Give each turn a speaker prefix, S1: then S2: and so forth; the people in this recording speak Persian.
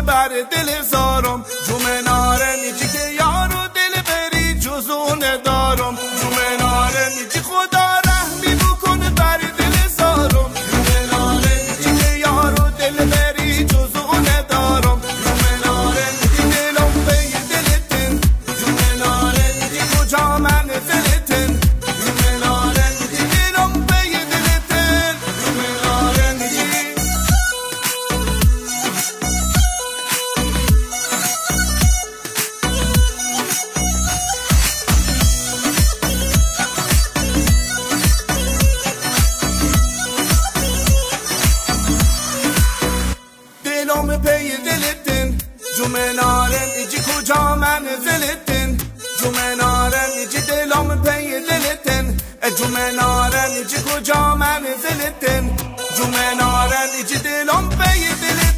S1: بر دل زارم جومناره نیجی که یارو دل بری جزونه دارم جومناره نیجی خدا رحمی بکن بر دل زارم جومناره نیجی که یارو دل بری جزونه دارم جومناره نیجی دلم به دلتن جومناره نیجی کجا منزلتن جومناره نیجی دلم به دلتن جومناره نیجی دلم پی دلتن جومناره نیجی کجا منزلتن جومناره نیجی دلم پی دلتن جومناره نیجی کجا منزلتن جومناره نیجی دلم پی دلتن